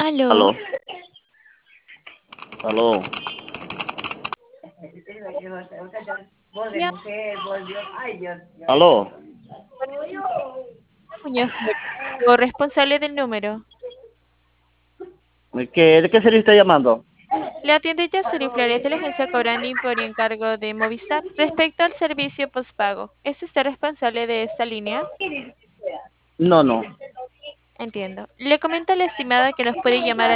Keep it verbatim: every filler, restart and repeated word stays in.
Aló, Aló, aló. ya, Aló. Muñoz Flores, responsable del número. ¿Qué, ¿De qué serie está llamando? Le atiende Yasuri Flores de la agencia Cobrani por encargo de Movistar respecto al servicio postpago. ¿Es usted responsable de esta línea? No, no. Entiendo. Le comento a la estimada que nos puede llamar